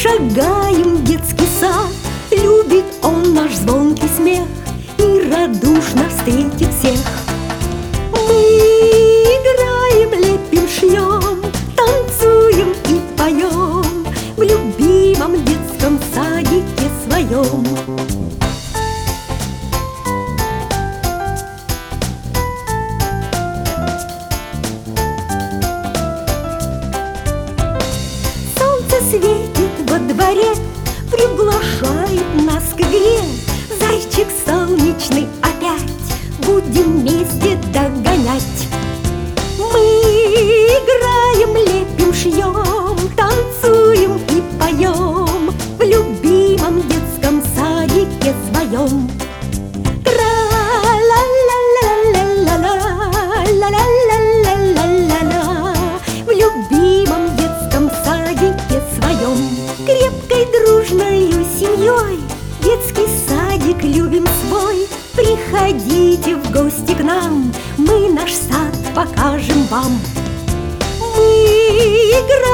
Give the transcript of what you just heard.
Шагаем в детский сад, любит он наш звонкий смех и радушно встретит всех. Мы играем, лепим, шьем, танцуем и поем в любимом детском садике своем. Солнце светит во дворе, приглашает нас к игре. Зайчик солнечный опять будем вместе догонять. Мы играем, лепим, шьем, танцуем и поем в любимом детском садике своем. Тра-ла-ла-ла-ла-ла-ла-ла-ла-ла-ла-ла-ла. В любимом детском садике своем. Крепкой дружною семьей детский садик любим свой. Приходите в гости к нам, мы наш сад покажем вам. Мы играем,